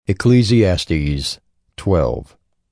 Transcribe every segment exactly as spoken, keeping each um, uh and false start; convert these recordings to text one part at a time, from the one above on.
Ecclesiastes twelve.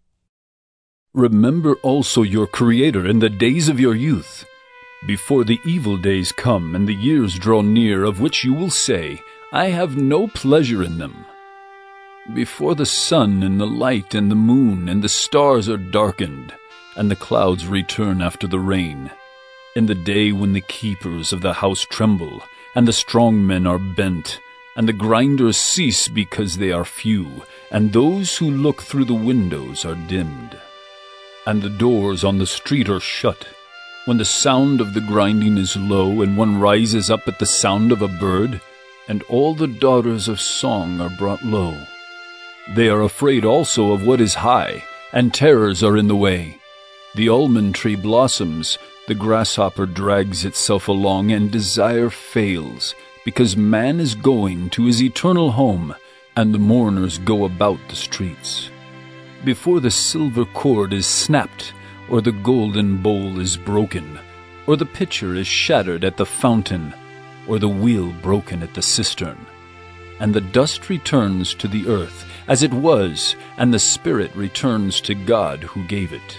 Remember also your Creator in the days of your youth, before the evil days come and the years draw near, of which you will say, I have no pleasure in them. Before the sun and the light and the moon and the stars are darkened, and the clouds return after the rain, in the day when the keepers of the house tremble, and the strong men are bent, and the grinders cease because they are few, and those who look through the windows are dimmed, and the doors on the street are shut, when the sound of the grinding is low, and one rises up at the sound of a bird, and all the daughters of song are brought low. They are afraid also of what is high, and terrors are in the way. The almond tree blossoms, the grasshopper drags itself along, and desire fails, because man is going to his eternal home, and the mourners go about the streets. Before the silver cord is snapped, or the golden bowl is broken, or the pitcher is shattered at the fountain, or the wheel broken at the cistern. And the dust returns to the earth, as it was, and the spirit returns to God who gave it.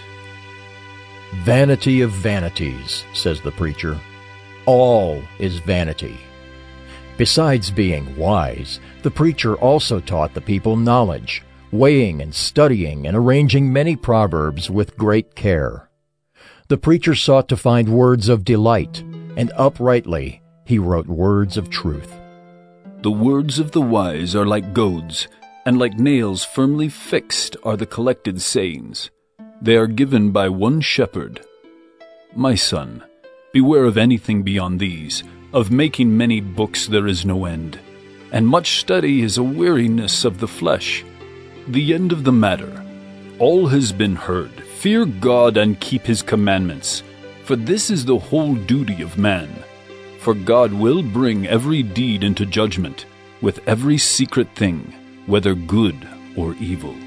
Vanity of vanities, says the preacher. All is vanity. Besides being wise, the preacher also taught the people knowledge, weighing and studying and arranging many proverbs with great care. The preacher sought to find words of delight, and uprightly he wrote words of truth. The words of the wise are like goads, and like nails firmly fixed are the collected sayings. They are given by one shepherd. My son, beware of anything beyond these. Of making many books there is no end, and much study is a weariness of the flesh. The end of the matter, all has been heard. Fear God and keep his commandments, for this is the whole duty of man. For God will bring every deed into judgment, with every secret thing, whether good or evil.